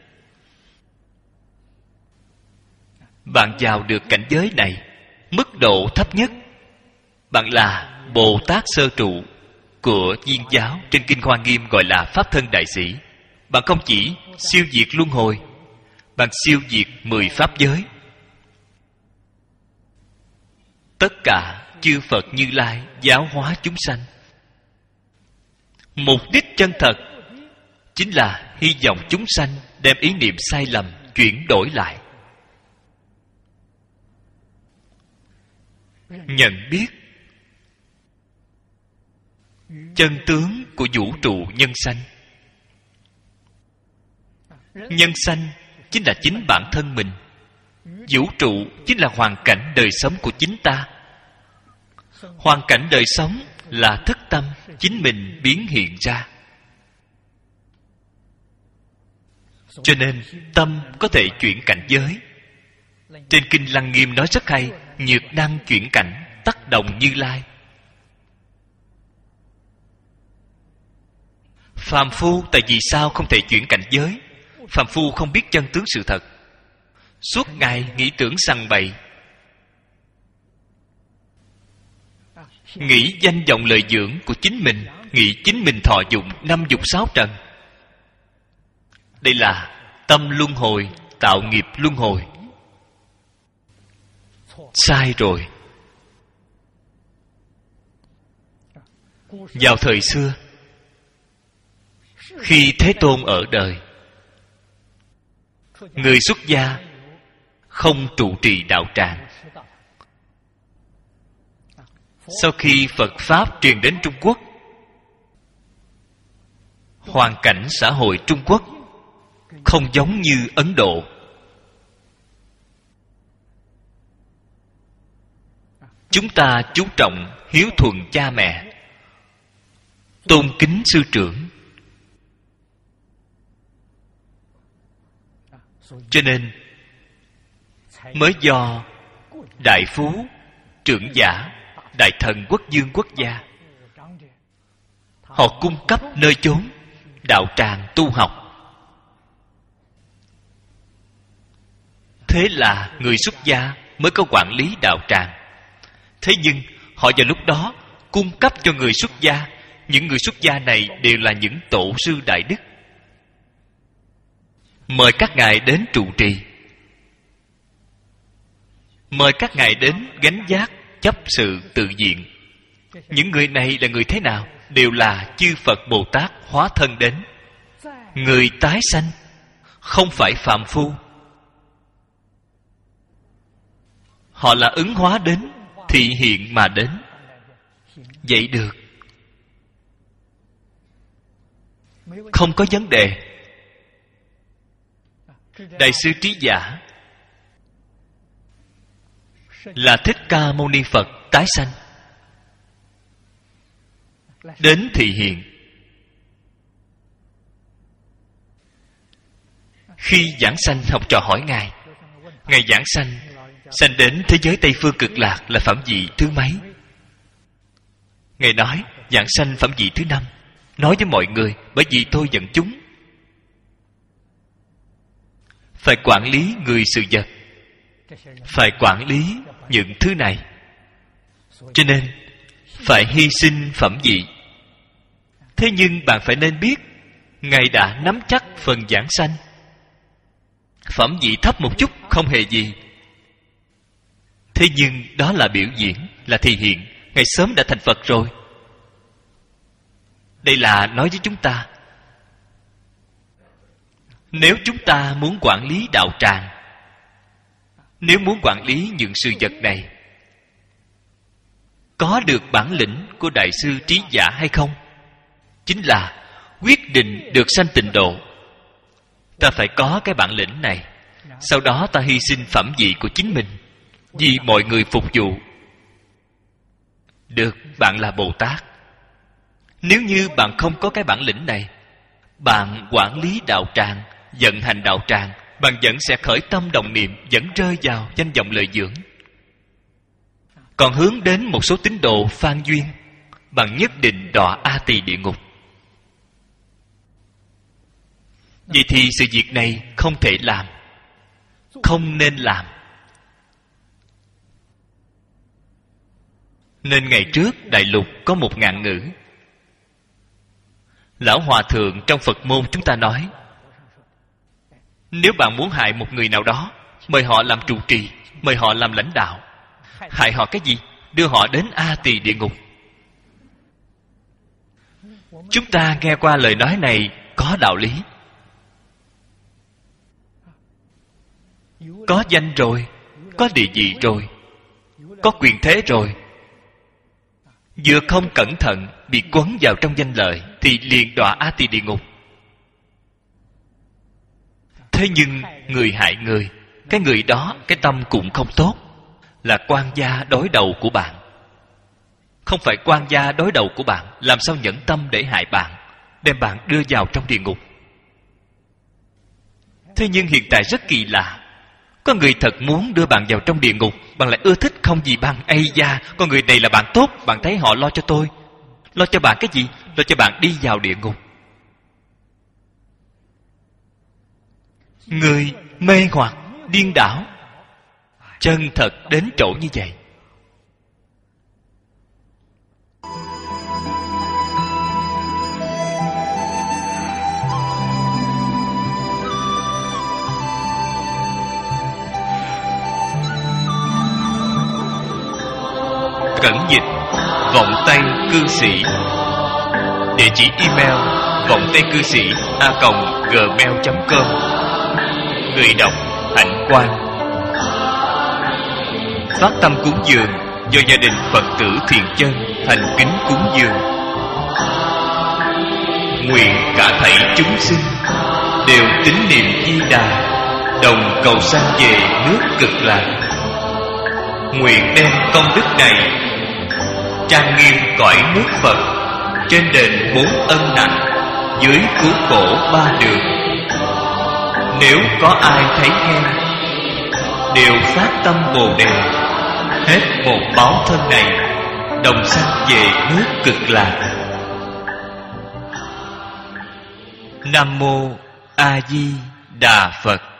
Bạn vào được cảnh giới này, mức độ thấp nhất, bạn là Bồ Tát sơ trụ của Viên giáo. Trên kinh Hoa Nghiêm gọi là Pháp thân đại sĩ. Bạn không chỉ siêu diệt luân hồi, bạn siêu diệt mười pháp giới. Tất cả chư Phật Như Lai giáo hóa chúng sanh, mục đích chân thật chính là hy vọng chúng sanh đem ý niệm sai lầm chuyển đổi lại, nhận biết chân tướng của vũ trụ nhân sanh. Nhân sanh chính là chính bản thân mình. Vũ trụ chính là hoàn cảnh đời sống của chính ta. Hoàn cảnh đời sống là thức tâm chính mình biến hiện ra. Cho nên tâm có thể chuyển cảnh giới. Trên kinh Lăng Nghiêm nói rất hay: nhược năng chuyển cảnh, tác động Như Lai. Phàm phu tại vì sao không thể chuyển cảnh giới? Phàm phu không biết chân tướng sự thật, suốt ngày nghĩ tưởng sằng bậy, nghĩ danh vọng lợi dưỡng của chính mình, nghĩ chính mình thọ dụng năm dục sáu trần. Đây là tâm luân hồi, tạo nghiệp luân hồi. Sai rồi. Vào thời xưa, khi Thế Tôn ở đời, người xuất gia không trụ trì đạo tràng. Sau khi Phật Pháp truyền đến Trung Quốc, hoàn cảnh xã hội Trung Quốc không giống như Ấn Độ. Chúng ta chú trọng hiếu thuận cha mẹ, tôn kính sư trưởng. Cho nên mới do đại phú, trưởng giả, đại thần quốc vương quốc gia, họ cung cấp nơi chốn đạo tràng tu học. Thế là người xuất gia mới có quản lý đạo tràng. Thế nhưng họ vào lúc đó cung cấp cho người xuất gia. Những người xuất gia này đều là những tổ sư đại đức, mời các ngài đến trụ trì, mời các ngài đến gánh vác chấp sự tự diện. Những người này là người thế nào? Đều là chư Phật Bồ Tát hóa thân đến, người tái sanh, không phải phàm phu. Họ là ứng hóa đến, thị hiện mà đến. Vậy được, không có vấn đề. Đại sư Trí Giả là Thích Ca Mâu Ni Phật tái sanh, đến thị hiện. Khi giảng sanh, học trò hỏi ngài, ngài giảng sanh sanh đến thế giới Tây Phương Cực Lạc là phẩm vị thứ mấy? Ngài nói giảng sanh phẩm vị thứ năm. Nói với mọi người, bởi vì tôi dẫn chúng phải quản lý người sự vật, phải quản lý những thứ này, cho nên phải hy sinh phẩm vị. Thế nhưng bạn phải nên biết, ngài đã nắm chắc phần giảng sanh. Phẩm vị thấp một chút không hề gì. Thế nhưng đó là biểu diễn, là thể hiện. Ngài sớm đã thành Phật rồi. Đây là nói với chúng ta, nếu chúng ta muốn quản lý đạo tràng, nếu muốn quản lý những sự vật này, có được bản lĩnh của Đại sư Trí Giả hay không, chính là quyết định được sanh tịnh độ. Ta phải có cái bản lĩnh này. Sau đó ta hy sinh phẩm vị của chính mình vì mọi người phục vụ. Được, bạn là Bồ Tát. Nếu như bạn không có cái bản lĩnh này, bạn quản lý đạo tràng, vận hành đạo tràng, bạn vẫn sẽ khởi tâm đồng niệm, vẫn rơi vào danh vọng lợi dưỡng. Còn hướng đến một số tín đồ phan duyên, bạn nhất định đọa A Tỳ địa ngục. Vậy thì sự việc này không thể làm, không nên làm. Nên ngày trước Đại Lục có một ngạn ngữ. Lão Hòa Thượng trong Phật môn chúng ta nói, nếu bạn muốn hại một người nào đó, mời họ làm trụ trì, mời họ làm lãnh đạo. Hại họ cái gì? Đưa họ đến A Tỳ địa ngục. Chúng ta nghe qua lời nói này có đạo lý. Có danh rồi, có địa vị rồi, có quyền thế rồi, vừa không cẩn thận bị quấn vào trong danh lợi thì liền đọa A Tỳ địa ngục. Thế nhưng người hại người, cái người đó cái tâm cũng không tốt, là quan gia đối đầu của bạn. Không phải quan gia đối đầu của bạn, làm sao nhẫn tâm để hại bạn, đem bạn đưa vào trong địa ngục. Thế nhưng hiện tại rất kỳ lạ, có người thật muốn đưa bạn vào trong địa ngục, bạn lại ưa thích không gì bằng. Ây da, con người này là bạn tốt, bạn thấy họ lo cho tôi. Lo cho bạn cái gì? Lo cho bạn đi vào địa ngục. Người mê hoặc, điên đảo, chân thật đến chỗ như vậy. Cẩn dịch vọng tây cư sĩ. Địa chỉ email vọng tây cư sĩ a còng gmail chấm com. Người đọc Hạnh Quang. Phát tâm cúng dường do gia đình Phật tử Thiện Chân thành kính cúng dường. Nguyện cả thảy chúng sinh đều tín niệm Di Đà, đồng cầu sanh về nước Cực Lạc. Nguyện đem công đức này trang nghiêm cõi nước Phật, trên đền bốn ân nặng, dưới cứu khổ ba đường. Nếu có ai thấy ghen, đều phát tâm Bồ Đề, hết một báo thân này, đồng sanh về nước Cực Lạc. Nam mô A Di Đà Phật.